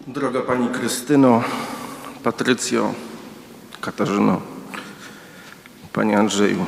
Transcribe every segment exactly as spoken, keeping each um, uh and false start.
Droga Pani Krystyno, Patrycjo, Katarzyno, Panie Andrzeju,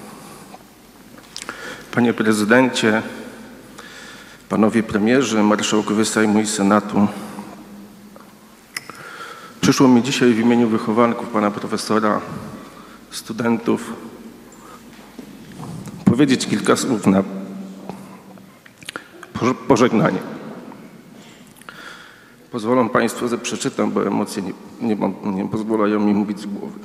Panie Prezydencie, Panowie Premierzy, Marszałkowie Sejmu i Senatu. Przyszło mi dzisiaj w imieniu wychowanków Pana Profesora, studentów, powiedzieć kilka słów na pożegnanie. Pozwolą Państwo, że przeczytam, bo emocje nie, nie, mam, nie pozwalają mi mówić z głowy.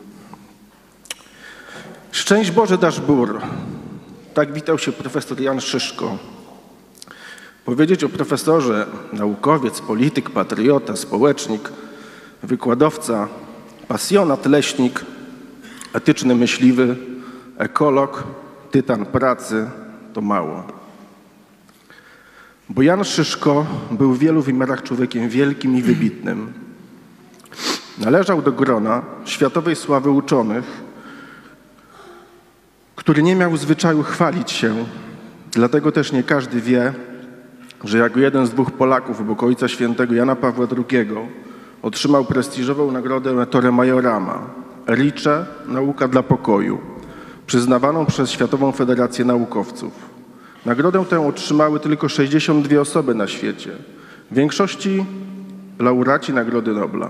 Szczęść Boże dasz bór. Tak witał się profesor Jan Szyszko. Powiedzieć o profesorze, naukowiec, polityk, patriota, społecznik, wykładowca, pasjonat, leśnik, etyczny myśliwy, ekolog, tytan pracy to mało. Bo Jan Szyszko był w wielu wymiarach człowiekiem wielkim i wybitnym. Należał do grona światowej sławy uczonych, który nie miał zwyczaju chwalić się. Dlatego też nie każdy wie, że jako jeden z dwóch Polaków obok Ojca Świętego Jana Pawła drugiego otrzymał prestiżową nagrodę Ettore Majorana, Ricze Nauka dla Pokoju, przyznawaną przez Światową Federację Naukowców. Nagrodę tę otrzymały tylko sześćdziesiąt dwie osoby na świecie, w większości laureaci Nagrody Nobla.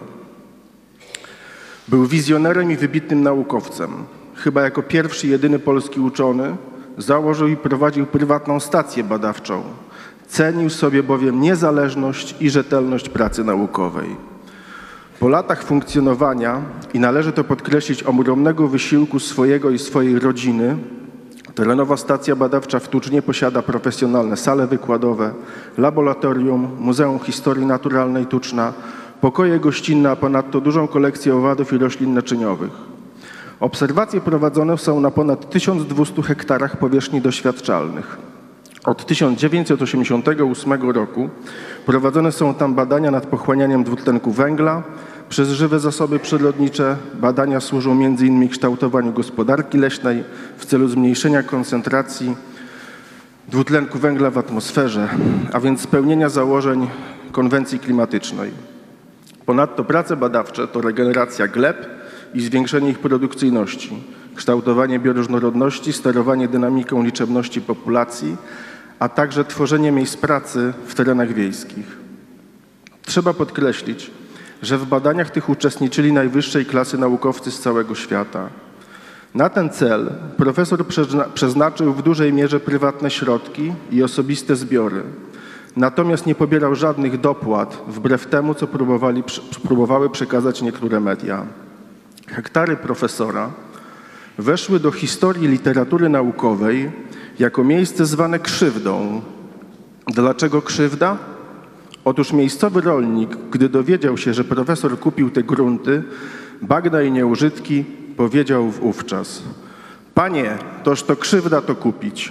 Był wizjonerem i wybitnym naukowcem. Chyba jako pierwszy i jedyny polski uczony założył i prowadził prywatną stację badawczą. Cenił sobie bowiem niezależność i rzetelność pracy naukowej. Po latach funkcjonowania, i należy to podkreślić, ogromnego wysiłku swojego i swojej rodziny, terenowa stacja badawcza w Tucznie posiada profesjonalne sale wykładowe, laboratorium, Muzeum Historii Naturalnej Tuczna, pokoje gościnne, a ponadto dużą kolekcję owadów i roślin naczyniowych. Obserwacje prowadzone są na ponad tysiąc dwieście hektarach powierzchni doświadczalnych. Od tysiąc dziewięćset osiemdziesiątego ósmego roku prowadzone są tam badania nad pochłanianiem dwutlenku węgla przez żywe zasoby przyrodnicze. Badania służą między innymi kształtowaniu gospodarki leśnej w celu zmniejszenia koncentracji dwutlenku węgla w atmosferze, a więc spełnienia założeń konwencji klimatycznej. Ponadto prace badawcze to regeneracja gleb i zwiększenie ich produkcyjności, kształtowanie bioróżnorodności, sterowanie dynamiką liczebności populacji, a także tworzenie miejsc pracy w terenach wiejskich. Trzeba podkreślić, że w badaniach tych uczestniczyli najwyższej klasy naukowcy z całego świata. Na ten cel profesor przeznaczył w dużej mierze prywatne środki i osobiste zbiory. Natomiast nie pobierał żadnych dopłat, wbrew temu, co próbowali, próbowały przekazać niektóre media. Hektary profesora weszły do historii literatury naukowej jako miejsce zwane krzywdą. Dlaczego krzywda? Otóż miejscowy rolnik, gdy dowiedział się, że profesor kupił te grunty, bagna i nieużytki, powiedział wówczas: Panie, toż to krzywda to kupić.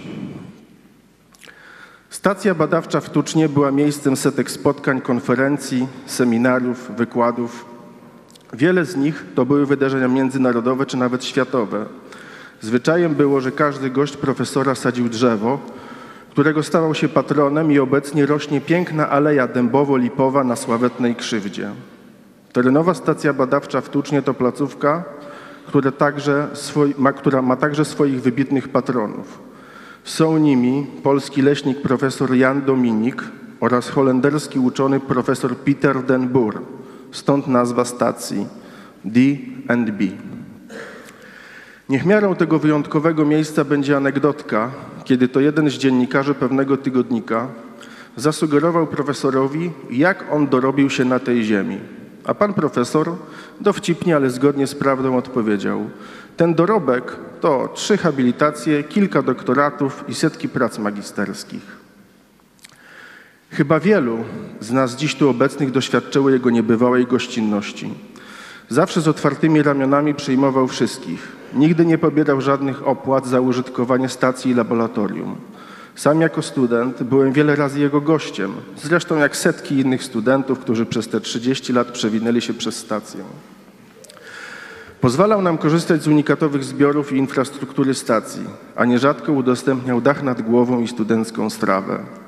Stacja badawcza w Tucznie była miejscem setek spotkań, konferencji, seminariów, wykładów. Wiele z nich to były wydarzenia międzynarodowe czy nawet światowe. Zwyczajem było, że każdy gość profesora sadził drzewo, którego stawał się patronem, i obecnie rośnie piękna aleja dębowo-lipowa na sławetnej Krzywdzie. Terenowa stacja badawcza w Tucznie to placówka, która, także swoi, ma, która ma także swoich wybitnych patronów. Są nimi polski leśnik profesor Jan Dominik oraz holenderski uczony profesor Pieter den Boer, stąd nazwa stacji D and B. Niech miarą tego wyjątkowego miejsca będzie anegdotka, kiedy to jeden z dziennikarzy pewnego tygodnika zasugerował profesorowi, jak on dorobił się na tej ziemi. A pan profesor dowcipnie, ale zgodnie z prawdą odpowiedział: ten dorobek to trzy habilitacje, kilka doktoratów i setki prac magisterskich. Chyba wielu z nas dziś tu obecnych doświadczyło jego niebywałej gościnności. Zawsze z otwartymi ramionami przyjmował wszystkich. Nigdy nie pobierał żadnych opłat za użytkowanie stacji i laboratorium. Sam jako student byłem wiele razy jego gościem, zresztą jak setki innych studentów, którzy przez te trzydzieści lat przewinęli się przez stację. Pozwalał nam korzystać z unikatowych zbiorów i infrastruktury stacji, a nierzadko udostępniał dach nad głową i studencką strawę.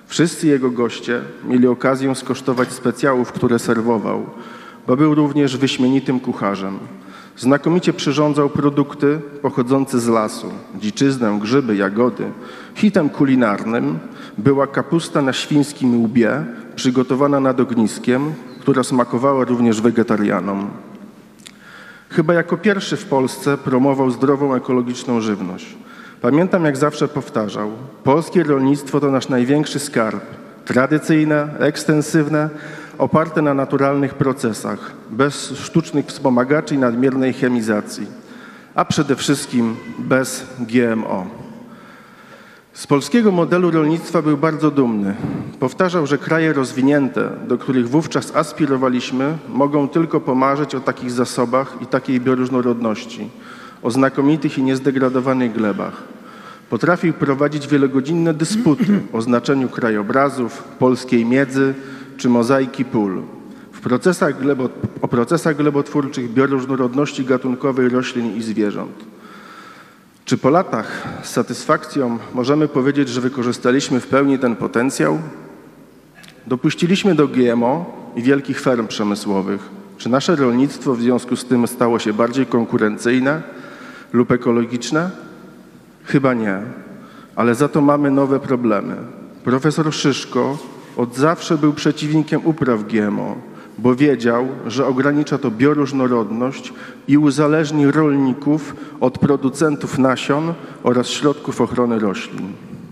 Wszyscy jego goście mieli okazję skosztować specjałów, które serwował, bo był również wyśmienitym kucharzem. Znakomicie przyrządzał produkty pochodzące z lasu, dziczyznę, grzyby, jagody. Hitem kulinarnym była kapusta na świńskim łbie, przygotowana nad ogniskiem, która smakowała również wegetarianom. Chyba jako pierwszy w Polsce promował zdrową, ekologiczną żywność. Pamiętam, jak zawsze powtarzał, polskie rolnictwo to nasz największy skarb. Tradycyjne, ekstensywne, oparte na naturalnych procesach, bez sztucznych wspomagaczy i nadmiernej chemizacji, a przede wszystkim bez G M O. Z polskiego modelu rolnictwa był bardzo dumny. Powtarzał, że kraje rozwinięte, do których wówczas aspirowaliśmy, mogą tylko pomarzyć o takich zasobach i takiej bioróżnorodności, o znakomitych i niezdegradowanych glebach. Potrafił prowadzić wielogodzinne dysputy o znaczeniu krajobrazów, polskiej miedzy czy mozaiki pól. W procesach glebo, o procesach glebotwórczych, bioróżnorodności gatunkowej roślin i zwierząt. Czy po latach z satysfakcją możemy powiedzieć, że wykorzystaliśmy w pełni ten potencjał? Dopuściliśmy do G M O i wielkich ferm przemysłowych. Czy nasze rolnictwo w związku z tym stało się bardziej konkurencyjne lub ekologiczne? Chyba nie, ale za to mamy nowe problemy. Profesor Szyszko od zawsze był przeciwnikiem upraw G M O, bo wiedział, że ogranicza to bioróżnorodność i uzależni rolników od producentów nasion oraz środków ochrony roślin.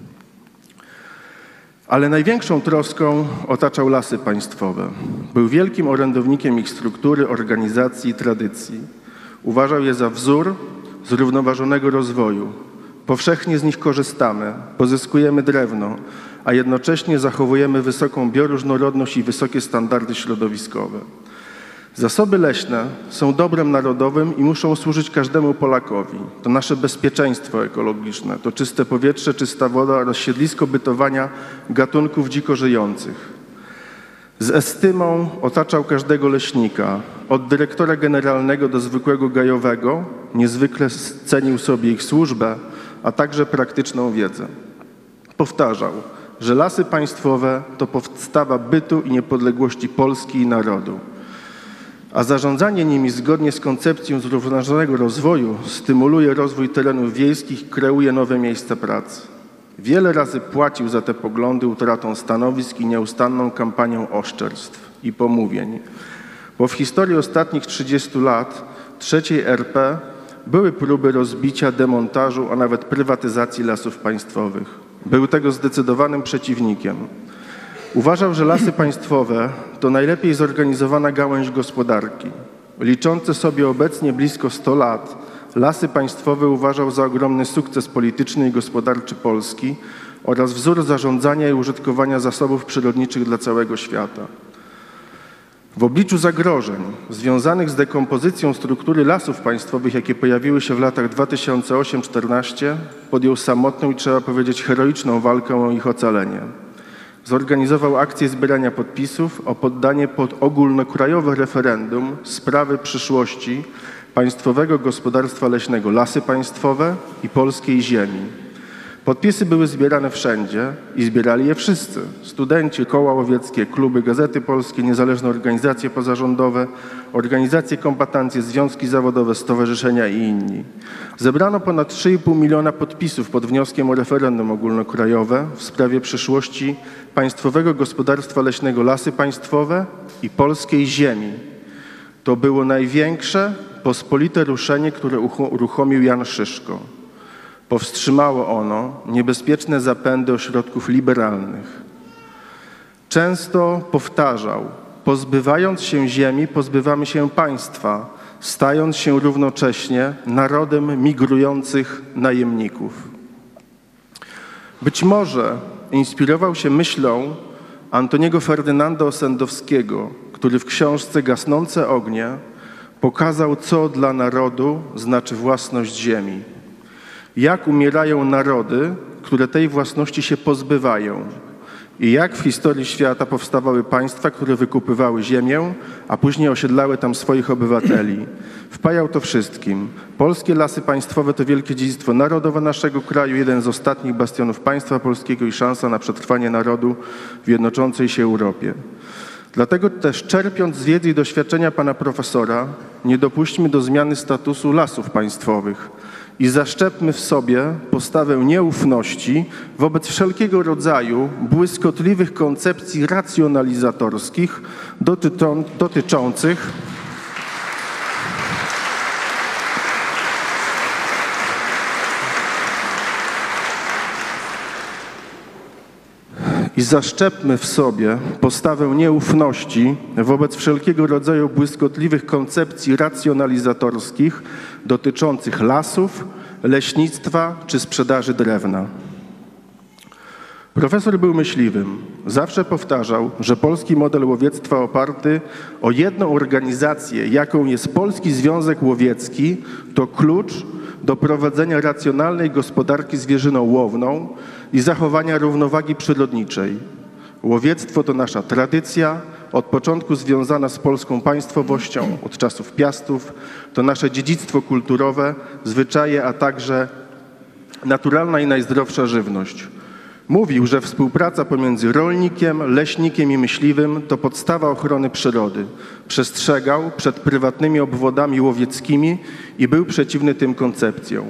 Ale największą troską otaczał Lasy Państwowe. Był wielkim orędownikiem ich struktury, organizacji i tradycji. Uważał je za wzór zrównoważonego rozwoju. Powszechnie z nich korzystamy, pozyskujemy drewno, a jednocześnie zachowujemy wysoką bioróżnorodność i wysokie standardy środowiskowe. Zasoby leśne są dobrem narodowym i muszą służyć każdemu Polakowi. To nasze bezpieczeństwo ekologiczne, to czyste powietrze, czysta woda oraz siedlisko bytowania gatunków dziko żyjących. Z estymą otaczał każdego leśnika, od dyrektora generalnego do zwykłego gajowego, niezwykle cenił sobie ich służbę, a także praktyczną wiedzę. Powtarzał, że Lasy Państwowe to podstawa bytu i niepodległości Polski i narodu, a zarządzanie nimi zgodnie z koncepcją zrównoważonego rozwoju stymuluje rozwój terenów wiejskich i kreuje nowe miejsca pracy. Wiele razy płacił za te poglądy utratą stanowisk i nieustanną kampanią oszczerstw i pomówień, bo w historii ostatnich trzydziestu lat trzeciej R P były próby rozbicia, demontażu, a nawet prywatyzacji lasów państwowych. Był tego zdecydowanym przeciwnikiem. Uważał, że Lasy Państwowe to najlepiej zorganizowana gałęź gospodarki. Liczące sobie obecnie blisko sto lat, Lasy Państwowe uważał za ogromny sukces polityczny i gospodarczy Polski oraz wzór zarządzania i użytkowania zasobów przyrodniczych dla całego świata. W obliczu zagrożeń związanych z dekompozycją struktury lasów państwowych, jakie pojawiły się w latach dwa tysiące ósmym do dwa tysiące czternastego, podjął samotną i trzeba powiedzieć heroiczną walkę o ich ocalenie. Zorganizował akcję zbierania podpisów o poddanie pod ogólnokrajowe referendum sprawy przyszłości Państwowego Gospodarstwa Leśnego Lasy Państwowe i polskiej ziemi. Podpisy były zbierane wszędzie i zbierali je wszyscy. Studenci, koła łowieckie, kluby, Gazety Polskie, niezależne organizacje pozarządowe, organizacje kombatanckie, związki zawodowe, stowarzyszenia i inni. Zebrano ponad trzy i pół miliona podpisów pod wnioskiem o referendum ogólnokrajowe w sprawie przyszłości Państwowego Gospodarstwa Leśnego Lasy Państwowe i polskiej ziemi. To było największe, pospolite ruszenie, które uruchomił Jan Szyszko. Powstrzymało ono niebezpieczne zapędy ośrodków liberalnych. Często powtarzał, pozbywając się ziemi, pozbywamy się państwa, stając się równocześnie narodem migrujących najemników. Być może inspirował się myślą Antoniego Ferdynanda Ossendowskiego, który w książce Gasnące ognie pokazał, co dla narodu znaczy własność ziemi. Jak umierają narody, które tej własności się pozbywają. i jak w historii świata powstawały państwa, które wykupywały ziemię, a później osiedlały tam swoich obywateli. Wpajał to wszystkim. Polskie Lasy Państwowe to wielkie dziedzictwo narodowe naszego kraju, jeden z ostatnich bastionów państwa polskiego i szansa na przetrwanie narodu w jednoczącej się Europie. Dlatego też, czerpiąc z wiedzy i doświadczenia pana profesora, nie dopuśćmy do zmiany statusu lasów państwowych i zaszczepmy w sobie postawę nieufności wobec wszelkiego rodzaju błyskotliwych koncepcji racjonalizatorskich dotyczą, dotyczących I zaszczepmy w sobie postawę nieufności wobec wszelkiego rodzaju błyskotliwych koncepcji racjonalizatorskich dotyczących lasów, leśnictwa czy sprzedaży drewna. Profesor był myśliwym. Zawsze powtarzał, że polski model łowiectwa oparty o jedną organizację, jaką jest Polski Związek Łowiecki, to klucz do prowadzenia racjonalnej gospodarki zwierzyną łowną i zachowania równowagi przyrodniczej. Łowiectwo to nasza tradycja, od początku związana z polską państwowością, od czasów Piastów, to nasze dziedzictwo kulturowe, zwyczaje, a także naturalna i najzdrowsza żywność. Mówił, że współpraca pomiędzy rolnikiem, leśnikiem i myśliwym to podstawa ochrony przyrody. Przestrzegał przed prywatnymi obwodami łowieckimi i był przeciwny tym koncepcjom.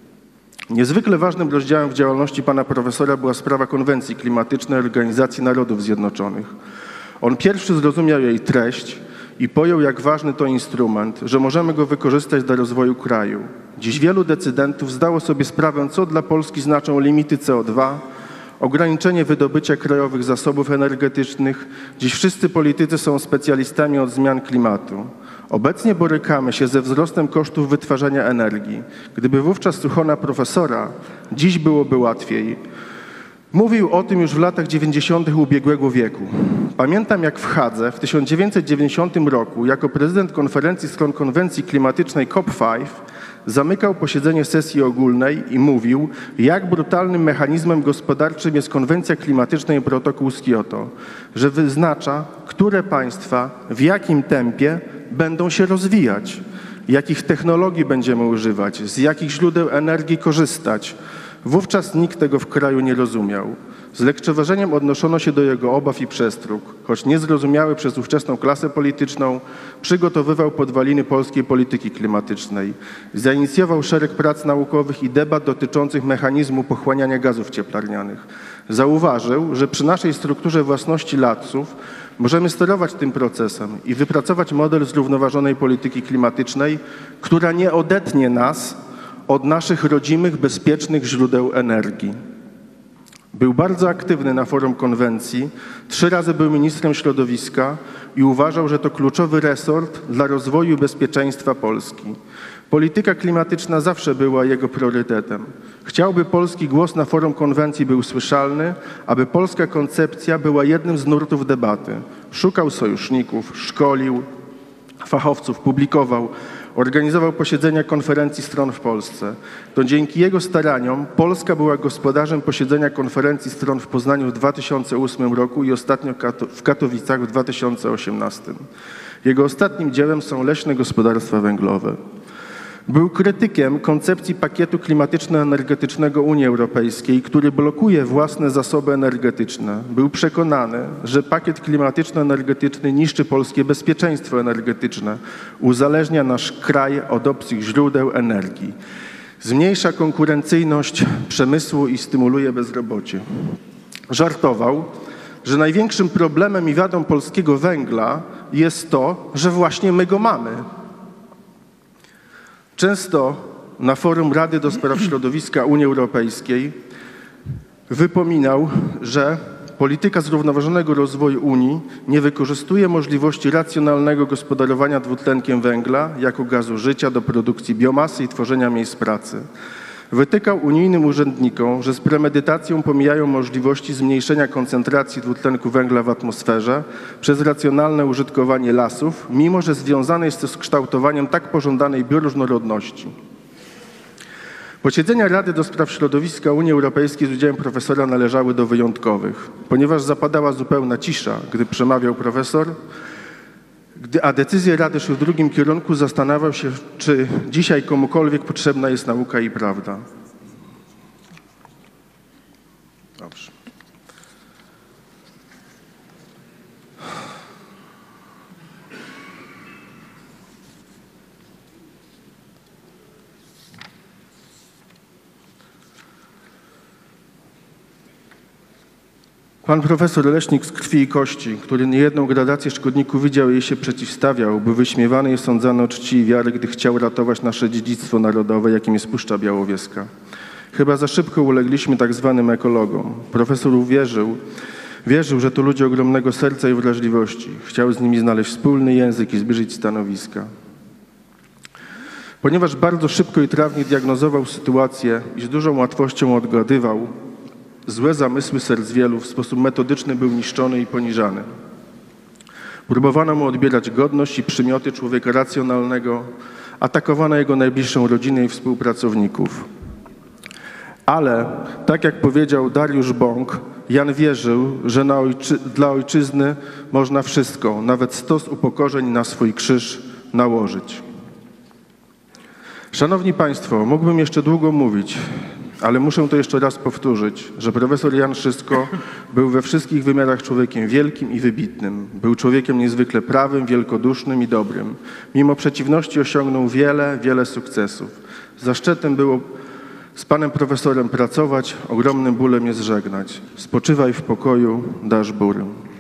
Niezwykle ważnym rozdziałem w działalności pana profesora była sprawa konwencji klimatycznej Organizacji Narodów Zjednoczonych. On pierwszy zrozumiał jej treść i pojął, jak ważny to instrument, że możemy go wykorzystać do rozwoju kraju. Dziś wielu decydentów zdało sobie sprawę, co dla Polski znaczą limity C O dwa, ograniczenie wydobycia krajowych zasobów energetycznych. Dziś wszyscy politycy są specjalistami od zmian klimatu. Obecnie borykamy się ze wzrostem kosztów wytwarzania energii. Gdyby wówczas słuchano profesora, dziś byłoby łatwiej. Mówił o tym już w latach dziewięćdziesiątych ubiegłego wieku. Pamiętam, jak w Hadze w tysiąc dziewięćset dziewięćdziesiątym roku jako prezydent konferencji stron konwencji klimatycznej C O P pięć zamykał posiedzenie sesji ogólnej i mówił, jak brutalnym mechanizmem gospodarczym jest konwencja klimatyczna i protokół z Kioto, że wyznacza, które państwa w jakim tempie będą się rozwijać, jakich technologii będziemy używać, z jakich źródeł energii korzystać. Wówczas nikt tego w kraju nie rozumiał. Z lekceważeniem odnoszono się do jego obaw i przestróg, choć niezrozumiały przez ówczesną klasę polityczną, przygotowywał podwaliny polskiej polityki klimatycznej. Zainicjował szereg prac naukowych i debat dotyczących mechanizmu pochłaniania gazów cieplarnianych. Zauważył, że przy naszej strukturze własności lasów możemy sterować tym procesem i wypracować model zrównoważonej polityki klimatycznej, która nie odetnie nas od naszych rodzimych, bezpiecznych źródeł energii. Był bardzo aktywny na forum konwencji, trzy razy był ministrem środowiska i uważał, że to kluczowy resort dla rozwoju i bezpieczeństwa Polski. Polityka klimatyczna zawsze była jego priorytetem. Chciał, by polski głos na forum konwencji był słyszalny, aby polska koncepcja była jednym z nurtów debaty. Szukał sojuszników, szkolił fachowców, publikował, organizował posiedzenia konferencji stron w Polsce. To dzięki jego staraniom Polska była gospodarzem posiedzenia konferencji stron w Poznaniu w dwa tysiące ósmym roku i ostatnio w Katowicach w dwa tysiące osiemnastym. Jego ostatnim dziełem są leśne gospodarstwa węglowe. Był krytykiem koncepcji pakietu klimatyczno-energetycznego Unii Europejskiej, który blokuje własne zasoby energetyczne. Był przekonany, że pakiet klimatyczno-energetyczny niszczy polskie bezpieczeństwo energetyczne, uzależnia nasz kraj od obcych źródeł energii, zmniejsza konkurencyjność przemysłu i stymuluje bezrobocie. Żartował, że największym problemem i wadą polskiego węgla jest to, że właśnie my go mamy. Często na forum Rady do Spraw Środowiska Unii Europejskiej wypominał, że polityka zrównoważonego rozwoju Unii nie wykorzystuje możliwości racjonalnego gospodarowania dwutlenkiem węgla jako gazu życia do produkcji biomasy i tworzenia miejsc pracy. Wytykał unijnym urzędnikom, że z premedytacją pomijają możliwości zmniejszenia koncentracji dwutlenku węgla w atmosferze przez racjonalne użytkowanie lasów, mimo że związane jest to z kształtowaniem tak pożądanej bioróżnorodności. Posiedzenia Rady do Spraw Środowiska Unii Europejskiej z udziałem profesora należały do wyjątkowych, ponieważ zapadała zupełna cisza, gdy przemawiał profesor, gdy, a decyzje Rady szły w drugim kierunku, zastanawiał się, czy dzisiaj komukolwiek potrzebna jest nauka i prawda. Dobrze. Pan profesor Leśnik z krwi i kości, który niejedną gradację szkodników widział i jej się przeciwstawiał, był wyśmiewany i sądzony o czci i wiary, gdy chciał ratować nasze dziedzictwo narodowe, jakim jest Puszcza Białowieska. Chyba za szybko ulegliśmy tak zwanym ekologom. Profesor uwierzył, wierzył, że to ludzie ogromnego serca i wrażliwości. Chciał z nimi znaleźć wspólny język i zbliżyć stanowiska. Ponieważ bardzo szybko i trafnie diagnozował sytuację i z dużą łatwością odgadywał złe zamysły serc wielu, w sposób metodyczny był niszczony i poniżany. Próbowano mu odbierać godność i przymioty człowieka racjonalnego, atakowano jego najbliższą rodzinę i współpracowników. Ale, tak jak powiedział Dariusz Bąk, Jan wierzył, że na ojczy- dla ojczyzny można wszystko, nawet stos upokorzeń na swój krzyż nałożyć. Szanowni Państwo, mógłbym jeszcze długo mówić, ale muszę to jeszcze raz powtórzyć, że profesor Jan Szyszko był we wszystkich wymiarach człowiekiem wielkim i wybitnym. Był człowiekiem niezwykle prawym, wielkodusznym i dobrym. Mimo przeciwności osiągnął wiele, wiele sukcesów. Zaszczytem było z panem profesorem pracować, ogromnym bólem jest żegnać. Spoczywaj w pokoju, Dasz Bury.